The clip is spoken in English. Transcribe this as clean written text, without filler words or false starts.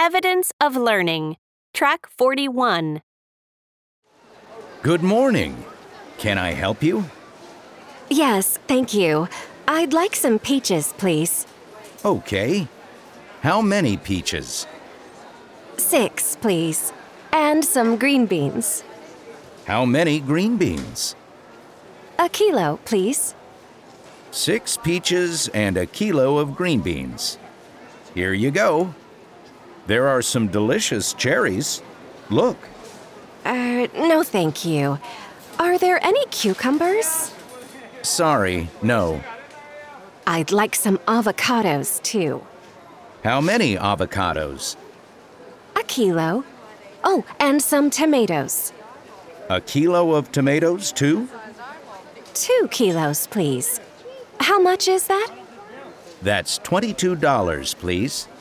Evidence of Learning, Track 41. Good morning. Can I help you? Yes, thank you. I'd like some peaches, please. Okay. How many peaches? 6, please. And some green beans. How many green beans? A kilo, please. 6 peaches and a kilo of green beans. Here you go. There are some delicious cherries. Look. No thank you. Are there any cucumbers? Sorry, no. I'd like some avocados, too. How many avocados? A kilo. Oh, and some tomatoes. A kilo of tomatoes, too? 2 kilos, please. How much is that? That's $22, please.